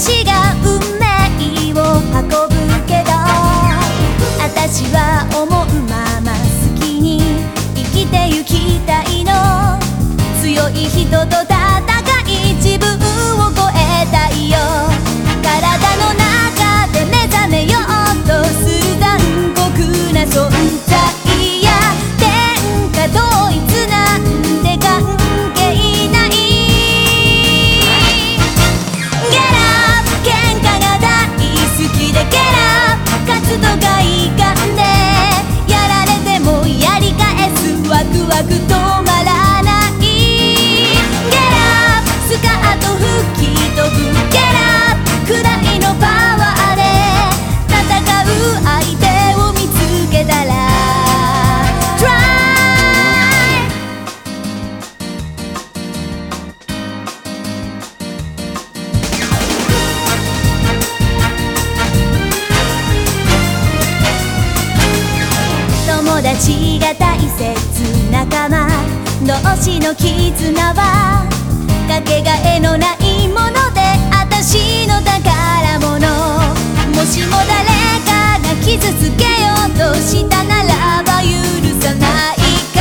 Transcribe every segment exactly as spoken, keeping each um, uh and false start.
私が運命を運ぶけど、私は思うまま好きに生きてゆきたいの。強い人と戦い自分を超えたいよ。体の中で目覚めようとする残酷な存在や天下統一なんて関係ない。ゲラ喧嘩が大好きで、ゲラ活動がいかんで、やられてもやり返すワクワク止まらない。ゲラスカート吹き飛ぶ、ゲラくらいのパワーで戦う相手を見つけたら Try。 友達が大切、仲間同士の絆はかけがえのないもので、私の宝物。もしも誰かが傷つけようとしたならば許さないから、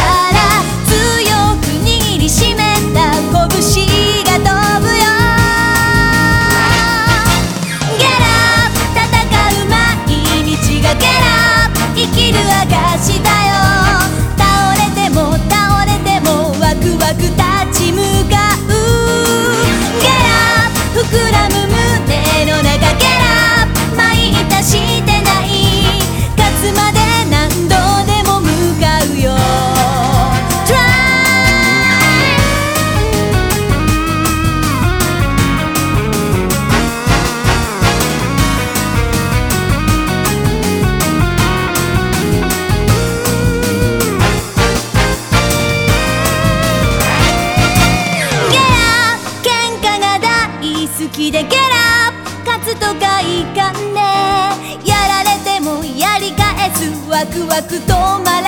強く握りしめた拳が飛ぶよ。ゲラ戦う毎日がゲラ生きる証だよ。倒れても倒れてもワクワク立ち向かう。ゲラ膨らむ胸の中、ゲラ前いたしてない。勝つまで何度でも向かうよ Try。 ゲラ喧嘩が大好きで、ゲラ勝つとかいかんね、やられてもやり返すワクワク止まらない。